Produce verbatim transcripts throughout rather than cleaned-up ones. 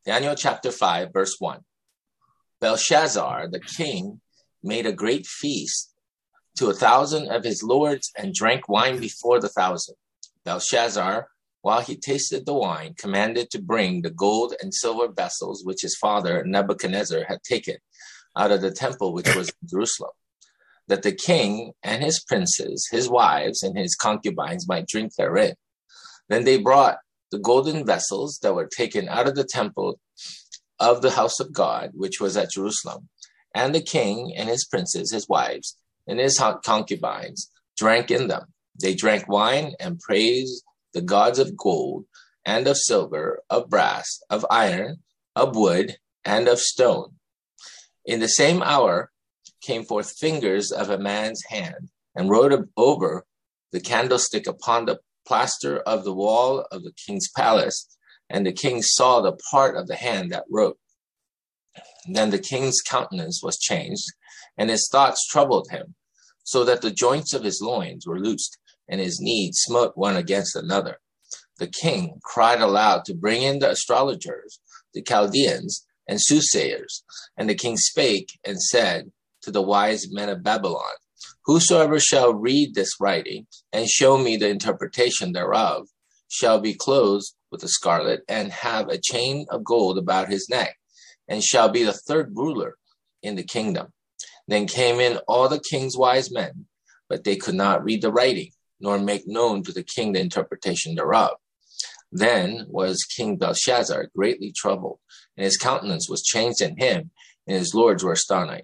Daniel chapter five, verse one. Belshazzar, the king, made a great feast to a thousand of his lords and drank wine before the thousand. Belshazzar, while he tasted the wine, commanded to bring the gold and silver vessels which his father Nebuchadnezzar had taken out of the temple which was in Jerusalem, that the king and his princes, his wives, and his concubines might drink therein. Then they brought the golden vessels that were taken out of the temple of the house of God, which was at Jerusalem, and the king and his princes, his wives, and his concubines drank in them. They drank wine and praised the gods of gold and of silver, of brass, of iron, of wood, and of stone. In the same hour came forth fingers of a man's hand, and wrote over the candlestick upon the plaster of the wall of the king's palace, and the king saw the part of the hand that wrote. Then the king's countenance was changed, and his thoughts troubled him, so that the joints of his loins were loosed, and his knees smote one against another. The king cried aloud to bring in the astrologers, the Chaldeans, and soothsayers. And the king spake and said to the wise men of Babylon, Whosoever shall read this writing, and show me the interpretation thereof, shall be clothed with a scarlet, and have a chain of gold about his neck, and shall be the third ruler in the kingdom. Then came in all the king's wise men, but they could not read the writing, nor make known to the king the interpretation thereof. Then was King Belshazzar greatly troubled, and his countenance was changed in him, and his lords were astonished.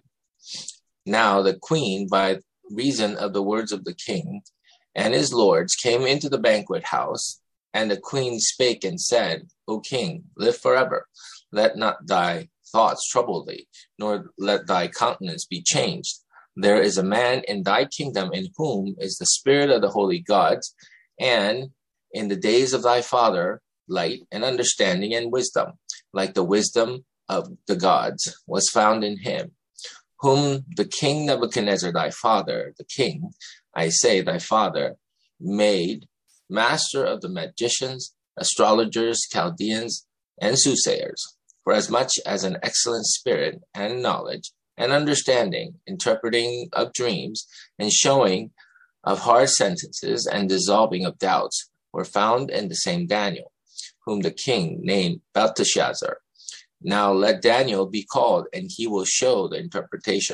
Now the queen, by reason of the words of the king and his lords, came into the banquet house, and the queen spake and said, O king, live forever. Let not thy thoughts trouble thee, nor let thy countenance be changed. There is a man in thy kingdom in whom is the spirit of the holy gods, and in the days of thy father, light and understanding and wisdom, like the wisdom of the gods, was found in him, whom the king Nebuchadnezzar thy father, the king, I say thy father, made master of the magicians, astrologers, Chaldeans, and soothsayers, for as much as an excellent spirit and knowledge and understanding, interpreting of dreams, and showing of hard sentences, and dissolving of doubts, were found in the same Daniel, whom the king named Belteshazzar. Now let Daniel be called, and he will show the interpretation.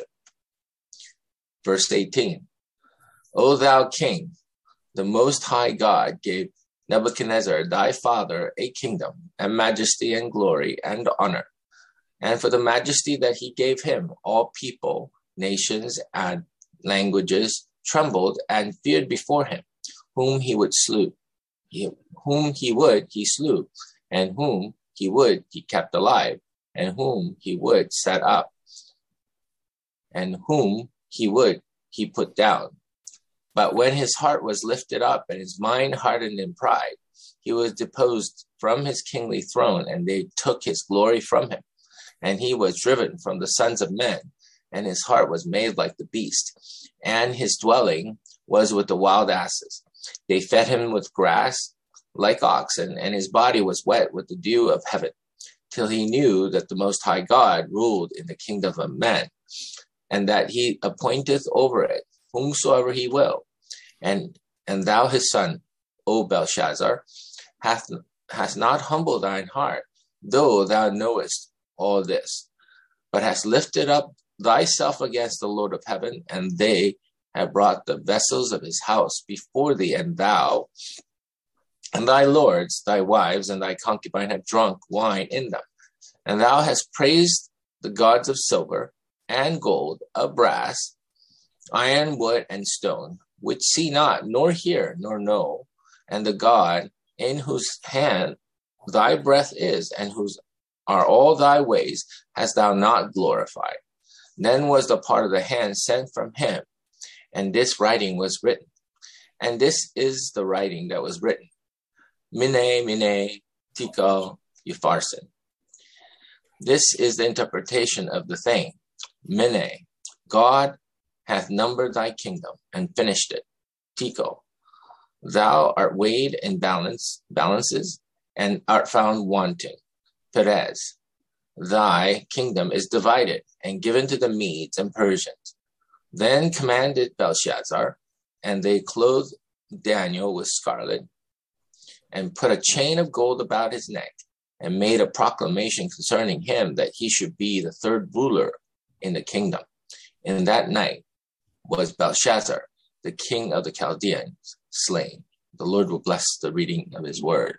Verse eighteen. O thou king, the most high God gave Nebuchadnezzar thy father a kingdom, and majesty, and glory, and honor. And for the majesty that he gave him, all people, nations, and languages trembled and feared before him, whom he would slew, he, whom he would he slew, and whom he would he kept alive, and whom he would set up, and whom he would he put down. But when his heart was lifted up, and his mind hardened in pride, he was deposed from his kingly throne, and they took his glory from him. And he was driven from the sons of men, and his heart was made like the beast, and his dwelling was with the wild asses. They fed him with grass like oxen, and his body was wet with the dew of heaven, till he knew that the Most High God ruled in the kingdom of men, and that he appointeth over it whomsoever he will. And and thou his son, O Belshazzar, hath, hast not humbled thine heart, though thou knowest all this, but hast lifted up thyself against the Lord of heaven, and they have brought the vessels of his house before thee, and thou and thy lords, thy wives, and thy concubine have drunk wine in them. And thou hast praised the gods of silver and gold, of brass, iron, wood, and stone, which see not, nor hear, nor know, and the God in whose hand thy breath is, and whose are all thy ways, hast thou not glorified. Then was the part of the hand sent from him, and this writing was written. And this is the writing that was written. Mene, mene, tekel, upharsin. This is the interpretation of the thing. Mene, God hath numbered thy kingdom, and finished it. Tekel, thou art weighed in balance, balances, and art found wanting. Perez, thy kingdom is divided and given to the Medes and Persians. Then commanded Belshazzar, and they clothed Daniel with scarlet, and put a chain of gold about his neck, and made a proclamation concerning him that he should be the third ruler in the kingdom. In that night was Belshazzar, the king of the Chaldeans, slain. The Lord will bless the reading of his word.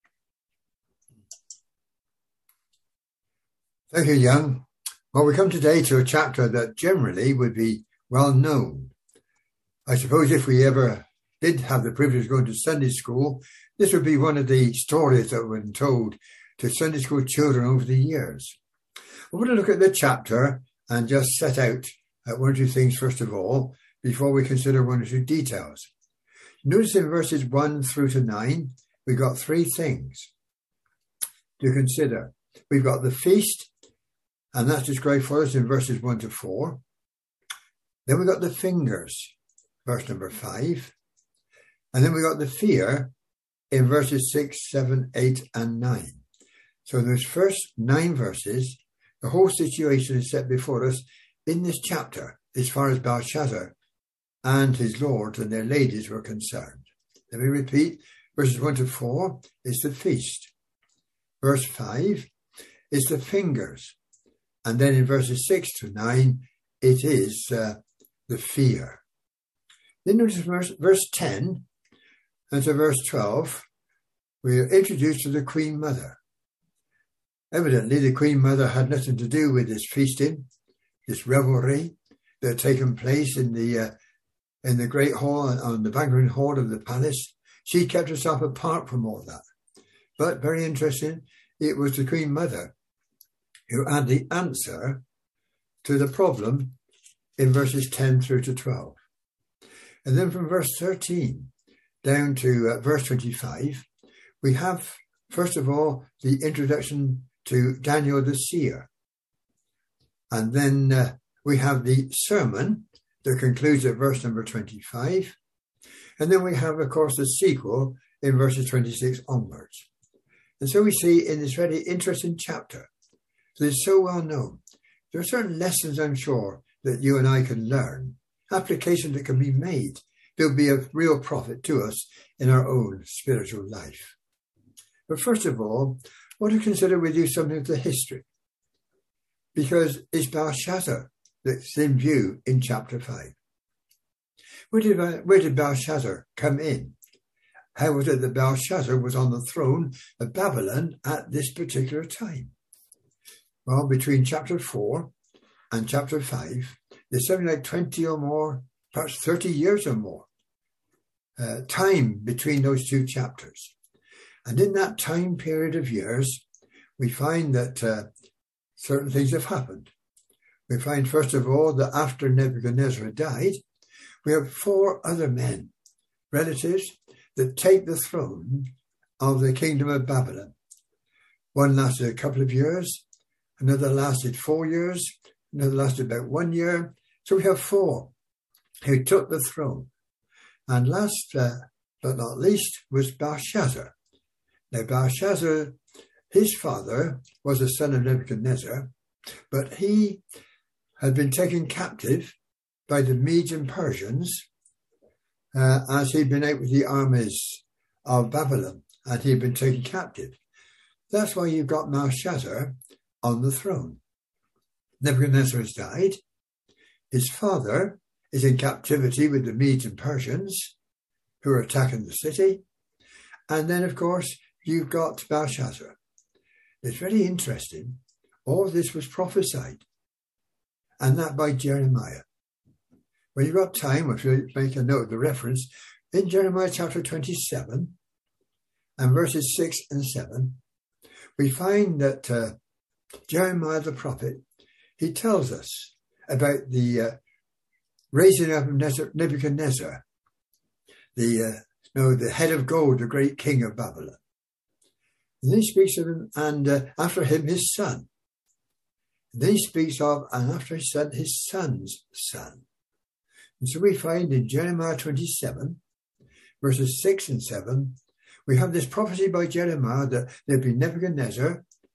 Thank you, Young. Well, we come today to a chapter that generally would be well known. I suppose if we ever did have the privilege of going to Sunday school, this would be one of the stories that were told to Sunday school children over the years. I want to look at the chapter and just set out uh, one or two things first of all, before we consider one or two details. Notice in verses one through to nine, we've got three things to consider. We've got the feast, and that's described for us in verses one to four. Then we've got the fingers, verse number five. And then we've got the fear in verses six, seven, eight, and nine. So in those first nine verses, the whole situation is set before us in this chapter, as far as Belshazzar and his lords and their ladies were concerned. Let me repeat, verses one to four is the feast. Verse five is the fingers. And then in verses six to nine, it is uh, the fear. Then notice verse, verse ten and to verse twelve, we are introduced to the Queen Mother. Evidently, the Queen Mother had nothing to do with this feasting, this revelry that had taken place in the uh, in the great hall, on the banqueting hall of the palace. She kept herself apart from all that. But very interesting, it was the Queen Mother who had the answer to the problem in verses ten through to twelve. And then from verse thirteen down to uh, verse twenty-five, we have, first of all, the introduction to Daniel the seer. And then uh, we have the sermon that concludes at verse number twenty-five. And then we have, of course, the sequel in verses twenty-six onwards. And so we see in this very interesting chapter that is so well known, there are certain lessons, I'm sure, that you and I can learn, applications that can be made that will be of real profit to us in our own spiritual life. But first of all, I want to consider with you something of the history, because it's Belshazzar that's in view in chapter five. Where did, where did Belshazzar come in? How was it that Belshazzar was on the throne of Babylon at this particular time? Well, between chapter four and chapter five, there's something like twenty or more, perhaps thirty years or more, uh, time between those two chapters. And in that time period of years, we find that uh, certain things have happened. We find, first of all, that after Nebuchadnezzar died, we have four other men, relatives, that take the throne of the kingdom of Babylon. One lasted a couple of years, another lasted four years, another lasted about one year. So we have four who took the throne. And last uh, but not least was Belshazzar. Now Belshazzar, his father, was a son of Nebuchadnezzar, but he had been taken captive by the Medes and Persians uh, as he'd been out with the armies of Babylon, and he'd been taken captive. That's why you've got Belshazzar on the throne. Nebuchadnezzar has died. His father is in captivity with the Medes and Persians who are attacking the city. And then, of course, you've got Belshazzar. It's very interesting. All this was prophesied, and that by Jeremiah. When you've got time, if you make a note of the reference, in Jeremiah chapter twenty-seven and verses six and seven, we find that uh, Jeremiah the prophet, he tells us about the uh, raising up of Nebuchadnezzar, the uh, no, the head of gold, the great king of Babylon. And then he speaks of him, and uh, after him, his son. And then he speaks of, and after his son, his son's son. And so we find in Jeremiah twenty-seven, verses six and seven, we have this prophecy by Jeremiah that there'd be Nebuchadnezzar,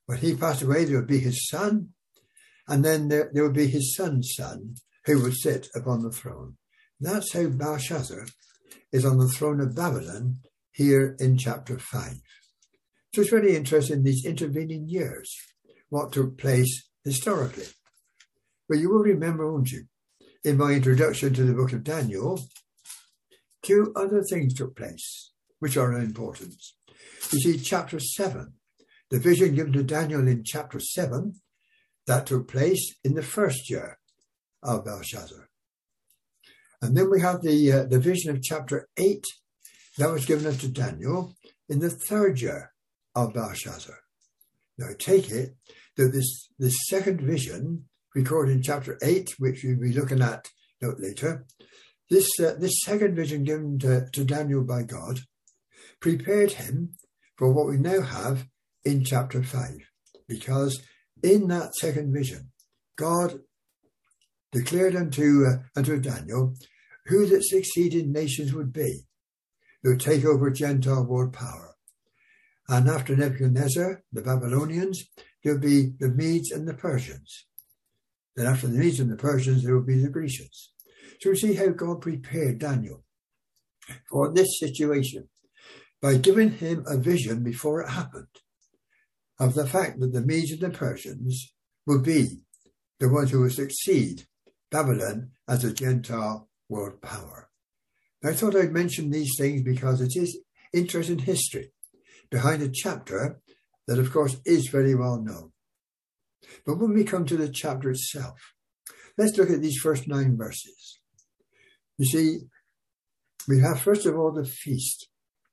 When he passed away, there would be his son, and then there, there would be his son's son who would sit upon the throne. That's how Belshazzar is on the throne of Babylon here in chapter five. So it's really interesting in these intervening years, what took place historically. But you will remember, won't you, in my introduction to the book of Daniel, two other things took place, which are of importance. You see, chapter seven, the vision given to Daniel in chapter seven, that took place in the first year of Belshazzar. And then we have the, uh, the vision of chapter eight, that was given unto Daniel in the third year of Belshazzar. Now take it that this, this second vision, recorded in chapter eight, which we'll be looking at note later, this, uh, this second vision given to, to Daniel by God prepared him for what we now have in chapter five. Because in that second vision, God declared unto, uh, unto Daniel who the succeeding nations would be who would take over Gentile world power. And after Nebuchadnezzar, the Babylonians, there would be the Medes and the Persians. Then after the Medes and the Persians, there would be the Grecians. So we see how God prepared Daniel for this situation by giving him a vision before it happened of the fact that the Medes and the Persians would be the ones who would succeed Babylon as a Gentile world power. Now, I thought I'd mention these things because it is interesting history behind a chapter that, of course, is very well known. But when we come to the chapter itself, let's look at these first nine verses. You see, we have, first of all, the feast.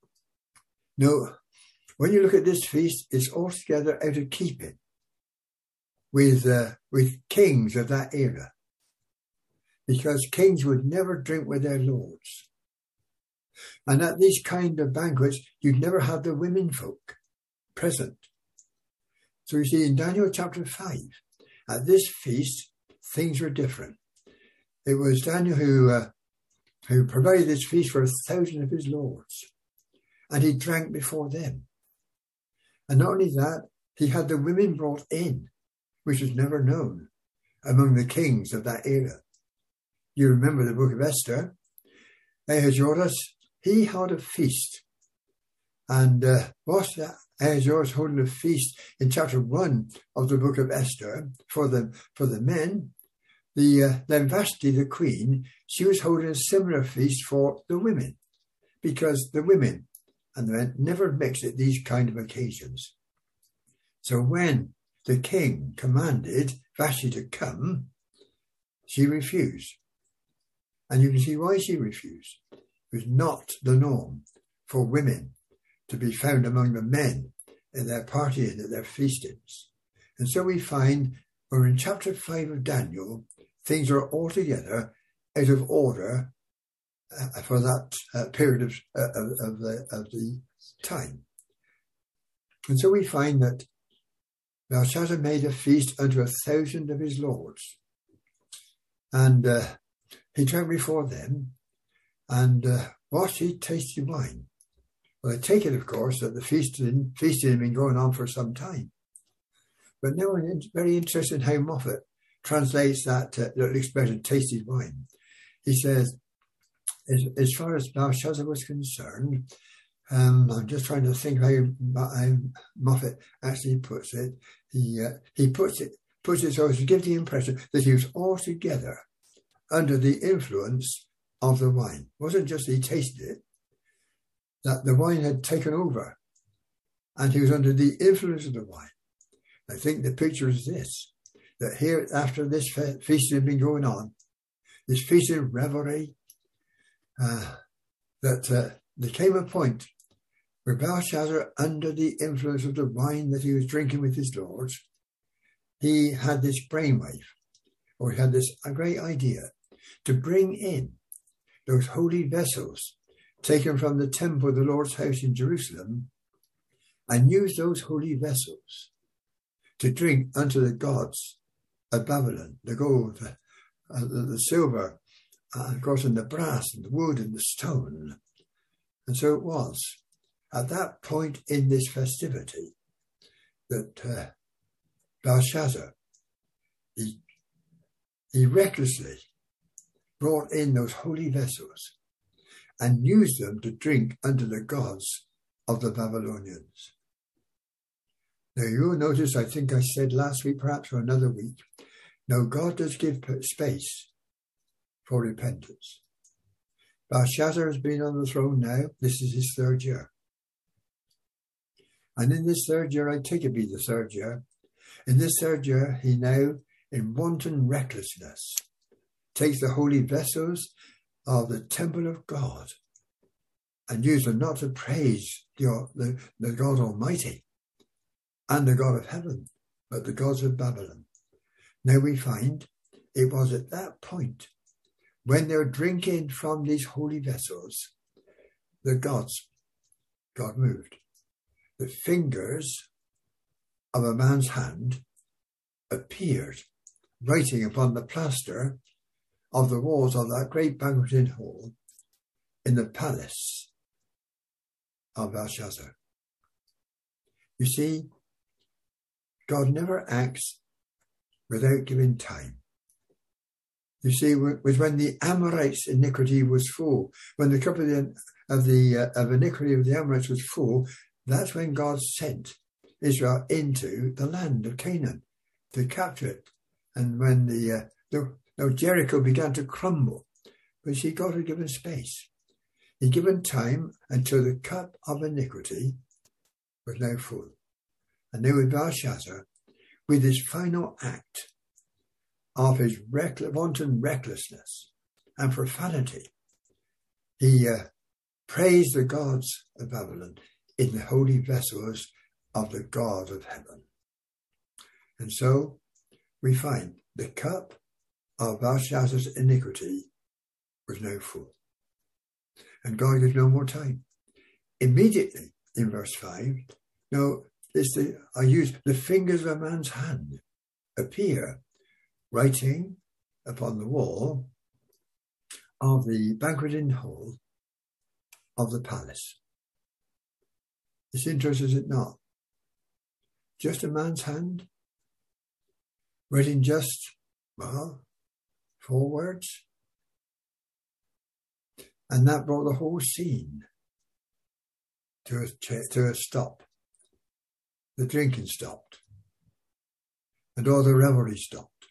Now, when you look at this feast, it's altogether out of keeping with, uh, with kings of that era, because kings would never drink with their lords. And at these kind of banquets, you'd never have the women folk present. So you see, in Daniel chapter five, at this feast, things were different. It was Daniel who, uh, who provided this feast for a thousand of his lords, and he drank before them. And not only that, he had the women brought in, which was never known among the kings of that era. You remember the book of Esther. Ahasuerus, he held a feast. And uh, whilst Ahasuerus holding a feast in chapter one of the book of Esther for the, for the men, the, uh, then Vashti, the queen, she was holding a similar feast for the women, because the women and the men never mixed at these kind of occasions. So when the king commanded Vashti to come, she refused. And you can see why she refused. It was not the norm for women to be found among the men in their partying, at their feastings. And so we find, when we're in chapter five of Daniel, things are altogether out of order uh, for that uh, period of, uh, of, of, the, of the time. And so we find that Belshazzar made a feast unto a thousand of his lords. And uh, he drank before them, and uh, whilst he tasted wine. Well, I take it, of course, that the feasting, feasting had been going on for some time. But now it's very interesting how Moffat translates that uh, little expression, tasted wine. He says, as, as far as Belshazzar was concerned, um, I'm just trying to think how, how Moffat actually puts it. He uh, he puts it puts it so as to give the impression that he was altogether under the influence of the wine. It wasn't just that he tasted it, that the wine had taken over, and he was under the influence of the wine. I think the picture is this, that here, after this fe- feast had been going on, this feast of revelry, uh, that uh, there came a point where Belshazzar, under the influence of the wine that he was drinking with his lords, he had this brainwave, or he had this a great idea to bring in those holy vessels taken from the temple of the Lord's house in Jerusalem, and use those holy vessels to drink unto the gods of Babylon, the gold, uh, the, the silver, uh, of course, and the brass, and the wood, and the stone. And so it was at that point in this festivity that uh, Belshazzar, he, he recklessly brought in those holy vessels and used them to drink unto the gods of the Babylonians. Now you'll notice, I think I said last week, perhaps, or another week, now God does give space for repentance. Belshazzar has been on the throne now. This is his third year. And in this third year, I take it be the third year, in this third year, he now, in wanton recklessness, takes the holy vessels of the temple of God and use them not to praise the, the, the God Almighty and the God of heaven, but the gods of Babylon. Now we find it was at that point, when they're drinking from these holy vessels, the gods, God moved. The fingers of a man's hand appeared, writing upon the plaster of the walls of that great banqueting hall in the palace of Belshazzar. You see, God never acts without giving time. You see, it was when the Amorites' iniquity was full, when the cup of the of the uh, of iniquity of the Amorites was full, that's when God sent Israel into the land of Canaan to capture it. And when the, uh, the now Jericho began to crumble, but see, God had given space. He'd given time until the cup of iniquity was now full. And now with Belshazzar, with his final act of his reckless, wanton recklessness and profanity, he uh, praised the gods of Babylon in the holy vessels of the God of heaven. And so we find the cup of Belshazzar's iniquity was now full. And God gives no more time. Immediately, in verse five, no, it's the, I use the fingers of a man's hand appear, writing upon the wall of the banqueting hall of the palace. It's interesting, is it not? Just a man's hand, writing just, well, four words. And that brought the whole scene to a, to a stop. The drinking stopped. And all the revelry stopped.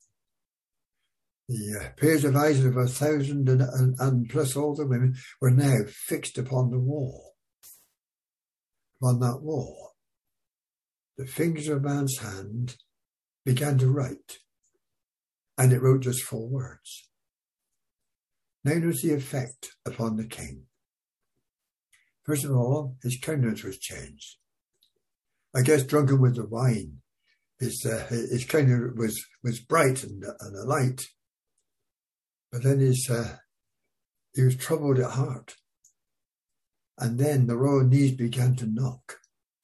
The uh, pairs of eyes of a thousand and, and, and plus all the women were now fixed upon the wall. On that wall, the fingers of a man's hand began to write, and it wrote just four words. Now notice the effect upon the king. First of all, his countenance was changed. I guess drunken with the wine, his uh, his countenance was was bright and, and alight, but then his uh, he was troubled at heart. And then the royal knees began to knock.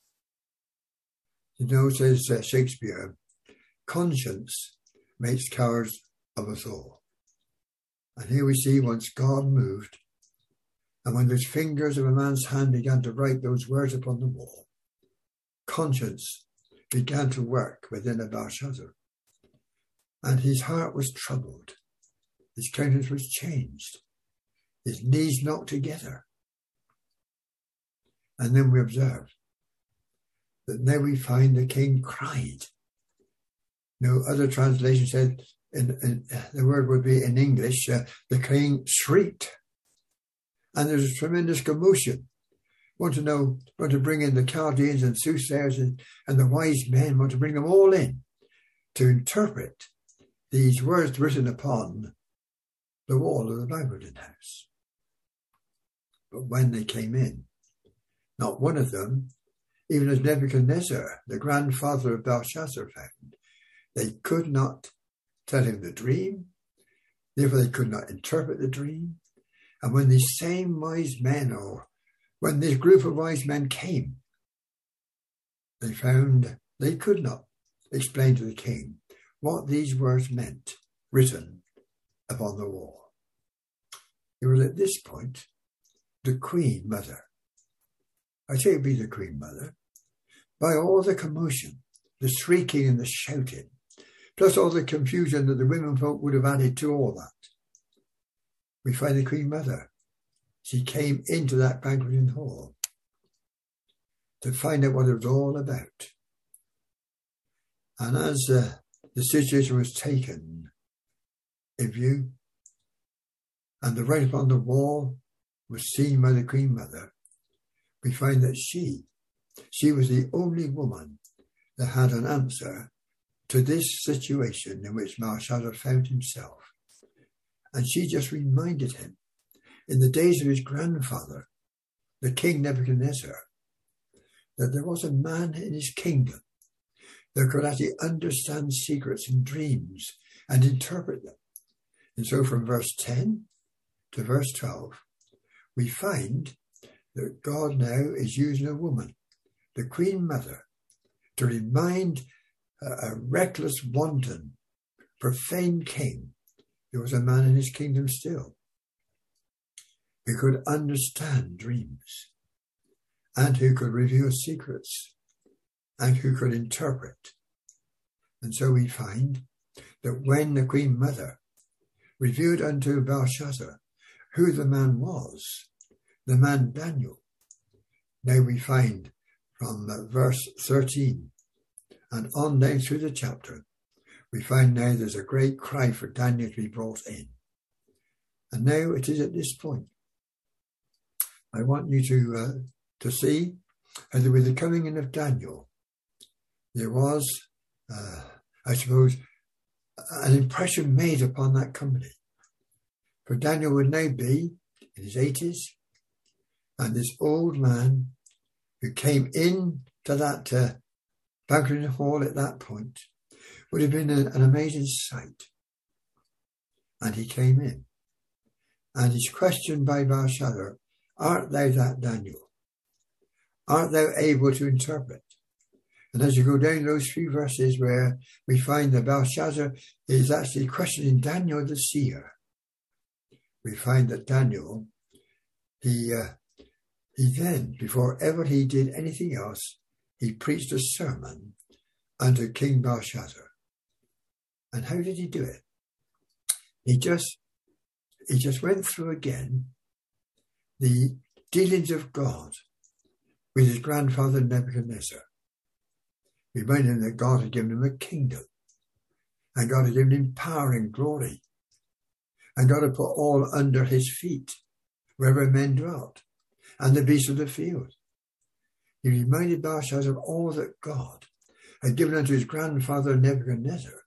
You know, says uh, Shakespeare, conscience makes cowards of us all. And here we see once God moved, and when those fingers of a man's hand began to write those words upon the wall, conscience began to work within a Belshazzar. And his heart was troubled. His countenance was changed. His knees knocked together. And then we observe that now we find the king cried. No other translation said, in, in, the word would be in English, uh, the king shrieked. And there's a tremendous commotion. Want to know, want to bring in the Chaldeans and soothsayers and, and the wise men, want to bring them all in to interpret these words written upon the wall of the banqueting house. But when they came in, not one of them, even as Nebuchadnezzar, the grandfather of Belshazzar, found, they could not tell him the dream, therefore they could not interpret the dream. And when these same wise men, or when this group of wise men came, they found they could not explain to the king what these words meant, written upon the wall. It was at this point the Queen Mother, I say it be the Queen Mother, by all the commotion the shrieking and the shouting, plus all the confusion that the women folk would have added to all that. We find the Queen Mother. She came into that banqueting hall to find out what it was all about. And as uh, the situation was taken in view, and the writing upon the wall was seen by the Queen Mother, we find that she, she was the only woman that had an answer to this situation in which Belshazzar found himself. And she just reminded him, in the days of his grandfather, the King Nebuchadnezzar, that there was a man in his kingdom that could actually understand secrets and dreams and interpret them. And so from verse ten to verse twelve, we find that God now is using a woman, the Queen Mother, to remind a, a reckless, wanton, profane king there was a man in his kingdom still who could understand dreams and who could reveal secrets and who could interpret. And so we find that when the Queen Mother revealed unto Belshazzar who the man was, the man Daniel, now we find from uh, verse thirteen and on down through the chapter, we find now there's a great cry for Daniel to be brought in. And now it is at this point I want you to uh, to see how with the coming in of Daniel, there was, uh, I suppose, an impression made upon that company. For Daniel would now be in his eighties, and this old man who came in to that uh, banqueting hall at that point would have been a, an amazing sight. And he came in, and he's questioned by Belshazzar, art thou that Daniel? Art thou able to interpret? And as you go down those few verses where we find that Belshazzar is actually questioning Daniel the seer, we find that Daniel, he uh, he then, before ever he did anything else, he preached a sermon unto King Belshazzar. And how did he do it? He just he just went through again the dealings of God with his grandfather Nebuchadnezzar. Reminding him that God had given him a kingdom, and God had given him power and glory, and God had put all under his feet, wherever men dwelt, and the beasts of the field. He reminded Belshazzar of all that God had given unto his grandfather Nebuchadnezzar.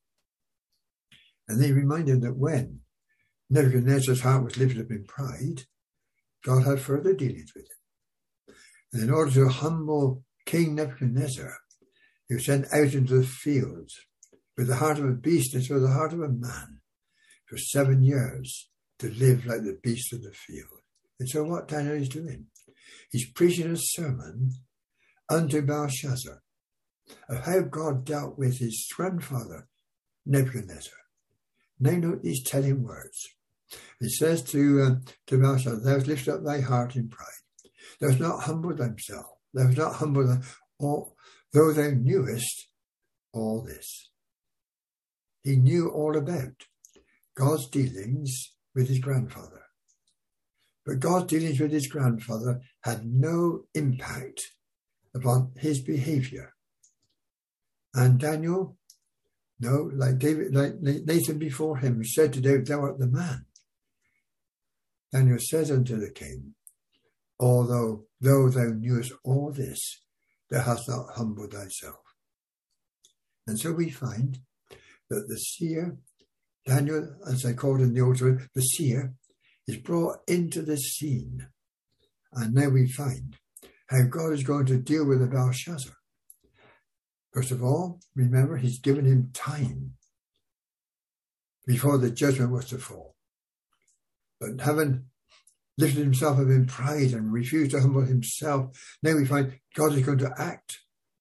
And then he reminded him that when Nebuchadnezzar's heart was lifted up in pride, God had further dealings with him. And in order to humble King Nebuchadnezzar, he was sent out into the fields with the heart of a beast instead of the heart of a man for seven years to live like the beast of the field. And so what Daniel is doing, he's preaching a sermon unto Belshazzar of how God dealt with his grandfather Nebuchadnezzar. Now note these telling words. He says to, uh, to Belshazzar, thou hast lifted up thy heart in pride. Thou hast not humbled thyself. Thou hast not humbled thy, all, though thou knewest all this. He knew all about God's dealings with his grandfather. But God's dealings with his grandfather had no impact upon his behavior. And Daniel, no, like David, like Nathan before him, who said to David, thou art the man. Daniel says unto the king, although though thou knewest all this, thou hast not humbled thyself. And so we find that the seer, Daniel, as I called in the Old Testament, the seer, is brought into the scene. And now we find how God is going to deal with the Belshazzar. First of all, remember, he's given him time before the judgment was to fall. But having lifted himself up in pride and refused to humble himself, now we find God is going to act.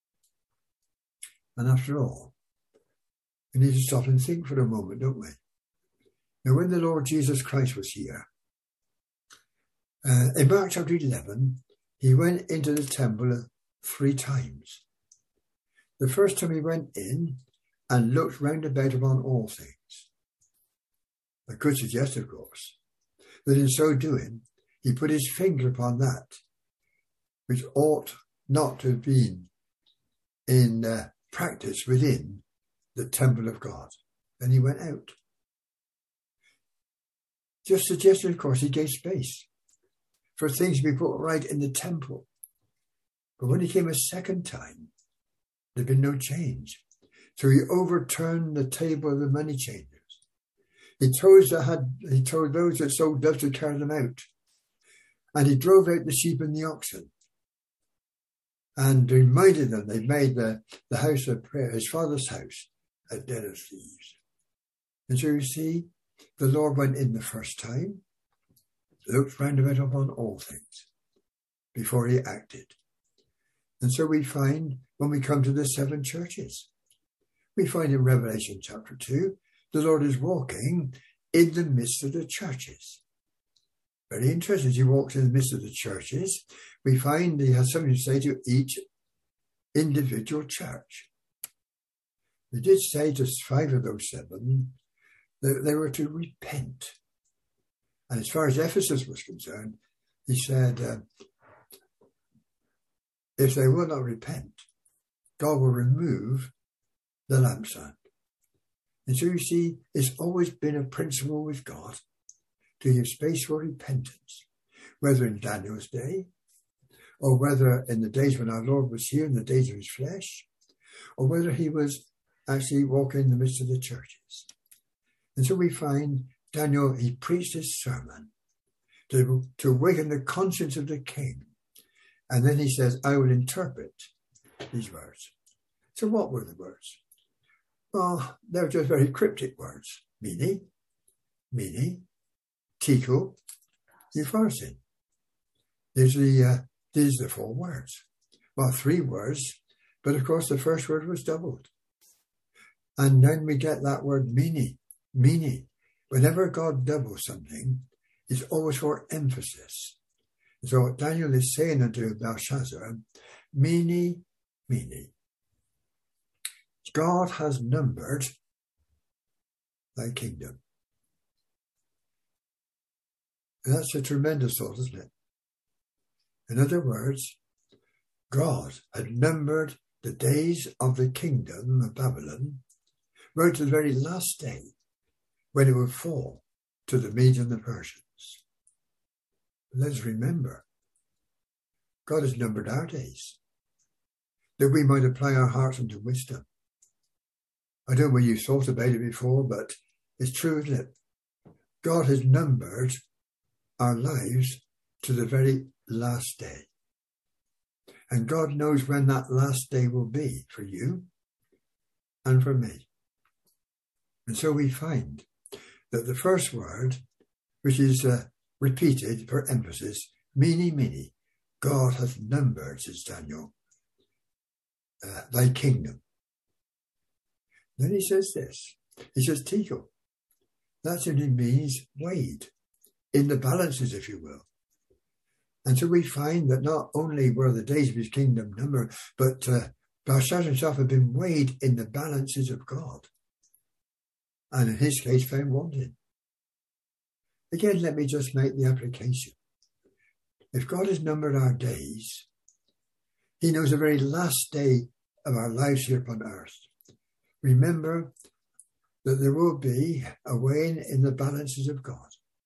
And after all, we need to stop and think for a moment, don't we? Now, when the Lord Jesus Christ was here, uh, in Mark chapter eleven, he went into the temple three times. the first time he went in and looked round about upon all things. I could suggest, of course, that in so doing, he put his finger upon that which ought not to have been in uh, practice within the temple of God. Then he went out. Just suggested, of course, he gave space for things to be put right in the temple. But when he came a second time, there had been no change. So he overturned the table of the money changers. He told, that had, he told those that sold doves to carry them out. And he drove out the sheep and the oxen. And reminded them they made the, the house of prayer, his father's house, a den of thieves. And so you see, the Lord went in the first time, looked round about upon all things before he acted. And so we find when we come to the seven churches, we find in Revelation chapter two, the Lord is walking in the midst of the churches. Very interesting. As he walks in the midst of the churches, we find he has something to say to each individual church. He did say to five of those seven that they were to repent. And as far as Ephesus was concerned, he said, uh, if they will not repent, God will remove the lampstand. And so you see, it's always been a principle with God to give space for repentance, whether in Daniel's day, or whether in the days when our Lord was here, in the days of his flesh, or whether he was actually walking in the midst of the churches. And so we find Daniel, he preached his sermon to, to awaken the conscience of the king. And then he says, I will interpret these words. So what were the words? Well, they're just very cryptic words. Mene, mene, tekel, upharsin. These are the, uh, these are the four words. Well, three words, but of course the first word was doubled. And then we get that word mene, mene. Whenever God doubles something, it's always for emphasis. So what Daniel is saying unto Belshazzar, mene, mene. God has numbered thy kingdom. And that's a tremendous thought, isn't it? In other words, God had numbered the days of the kingdom of Babylon, right to the very last day when it would fall to the Medes and the Persians. Let's remember, God has numbered our days, that we might apply our hearts unto wisdom. I don't know whether you've thought about it before, but it's true, isn't it? God has numbered our lives to the very last day. And God knows when that last day will be for you and for me. And so we find that the first word, which is uh, repeated for emphasis, mene, mene, God hath numbered, says Daniel, uh, thy kingdom. Then he says this, he says tekel. That simply means weighed, in the balances, if you will. And so we find that not only were the days of his kingdom numbered, but uh, Belshazzar himself had been weighed in the balances of God. And in his case, found wanting. Again, let me just make the application. If God has numbered our days, he knows the very last day of our lives here upon earth. Remember that there will be a weighing in the balances of God.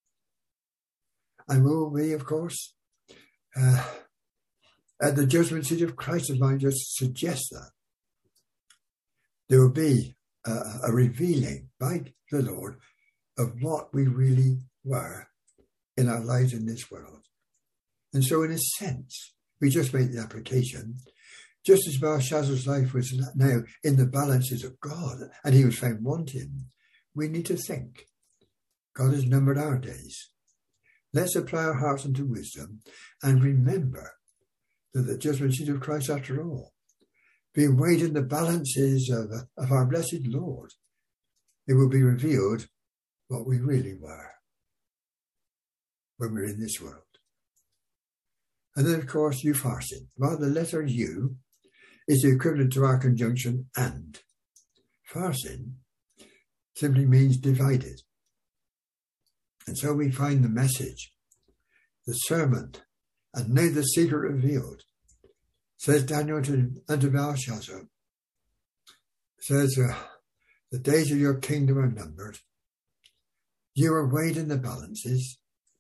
And we will be, of course, uh, at the judgment seat of Christ, as mine just suggests that. There will be a, a revealing by the Lord of what we really were in our lives in this world. And so in a sense, we just make the application, just as Belshazzar's life was now in the balances of God and he was found wanting, we need to think, God has numbered our days. Let's apply our hearts unto wisdom and remember that the judgment seat of Christ, after all, being weighed in the balances of, of our blessed Lord, it will be revealed what we really were when we're in this world. And then, of course, upharsin. Well, the letter U is the equivalent to our conjunction and. Farsin simply means divided. And so we find the message, the sermon, and now the secret revealed. Says Daniel to, unto Belshazzar, says, uh, the days of your kingdom are numbered. You are weighed in the balances,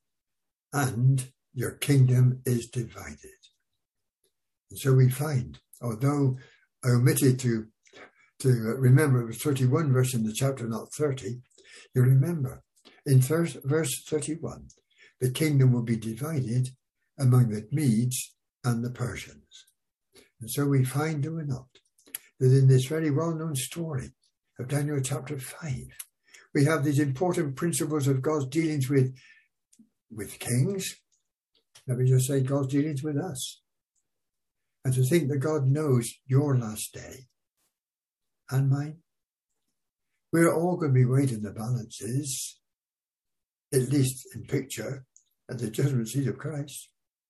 and your kingdom is divided. And so we find, although I omitted to, to remember it was thirty-one verse in the chapter, not thirty, you remember in verse, verse thirty-one, the kingdom will be divided among the Medes and the Persians. And so we find, do we not, that in this very well-known story of Daniel chapter five, we have these important principles of God's dealings with, with kings. Let me just say God's dealings with us. And to think that God knows your last day and mine. We're all going to be weighed in the balances, at least in picture, at the judgment seat of Christ.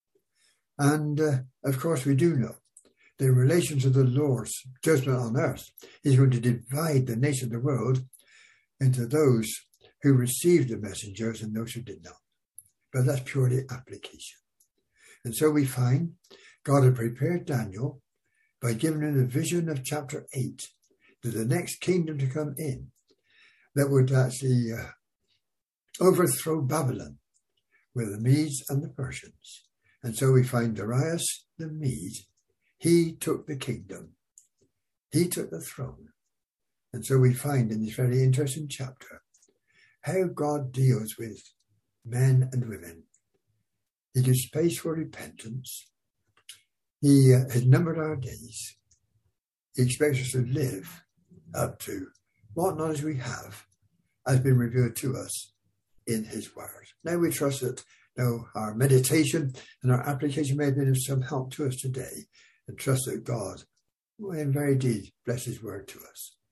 And uh, of course we do know that in relation to the Lord's judgment on earth, he's going to divide the nation of the world into those who received the messengers and those who did not. But that's purely application. And so we find God had prepared Daniel by giving him the vision of chapter eight, to the next kingdom to come in, that would actually uh, overthrow Babylon with the Medes and the Persians. And so we find Darius the Mede, he took the kingdom. He took the throne. And so we find in this very interesting chapter how God deals with men and women. He gives space for repentance. He uh, has numbered our days. He expects us to live up to what knowledge we have has been revealed to us in his word. Now we trust that now our meditation and our application may have been of some help to us today, and trust that God will in very deed bless his word to us.